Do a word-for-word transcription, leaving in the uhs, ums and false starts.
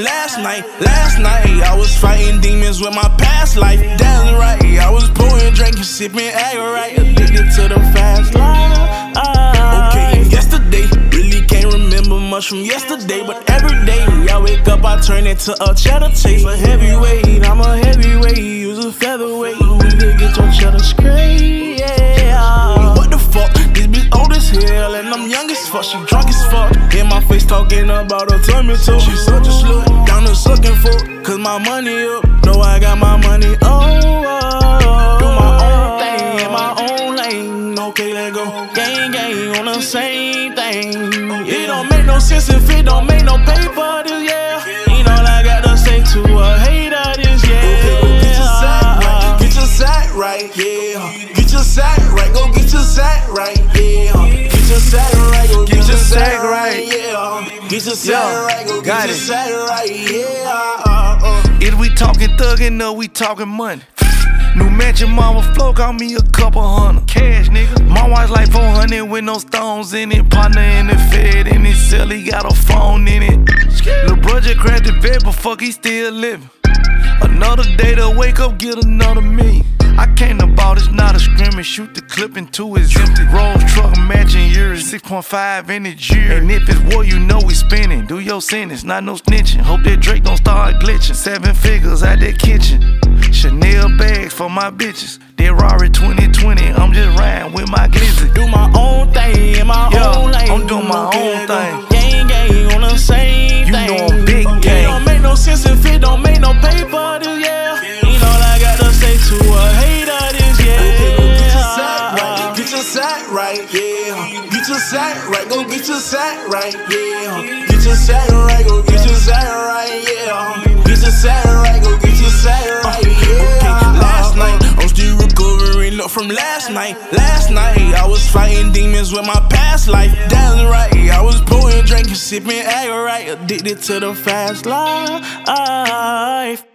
last night. Last night, I was fighting demons with my past life. That's right, I was pouring, drinking, sipping, acting right. Addicted to the fast life. Okay, yesterday, really can't remember much from yesterday. But every day, I wake up, I turn into a cheddar taste. A heavyweight, I'm a heavyweight, use a featherweight. We could get your cheddar straight, yeah. What the fuck, this bitch old as hell, and I'm young as fuck, she drunk as fuck. In my face talking about her tummy too. She such a slut, down to sucking for, cause my money up. Know I got my money on. Do my own thing in my own lane. Okay, let go. Gang, gang on the same thing. It don't make no sense if it don't make no paper this yeah. Ain't all I gotta say to a hater this yeah. Okay, go get your sack right. Get your sack right, yeah. Get your sack right, go get your sack right, yeah. Get your sack right, go get your sack right, yeah. Get your sack right, go get your sack right, yeah. If we talking thuggin' or we talking money. New mansion, mama flow, got me a couple hundred. Cash, nigga. My watch like four hundred with no stones in it. Partner in the Fed in his cell, he got a phone in it. Lil' bro just crashed the vet, but fuck, he still living. Another day to wake up, get another million. I came to ball, it's not a scrimmage. Shoot the clip into his empty. Rolls truck matching yours, six point five in the year. And if it's war, you know we spinning. Do your sentence, not no snitching. Hope that Drake don't start glitching. Seven figures out that kitchen. Chanel bags for my bitches. That Rari twenty twenty, I'm just riding with my glizzy. Do my own thing in my yeah, own lane. I'm doing my own thing. Gang, gang on the same you thing. You know I'm big gang. It don't make no sense if it don't make no paper this yeah. Ain't all I gotta say to a hater this yeah. Okay, go get your sack right. Get your sack right, yeah. Get your sack right, go get your sack right, yeah. Get your sack right, go get your sack right, yeah. Get your sack right, go get your sack right, yeah. Last night, I'm still recovering up from last night. Last night, I was fighting demons with my past life. That's right, I was pouring, drinking, sipping, acting right. Addicted to the fast life.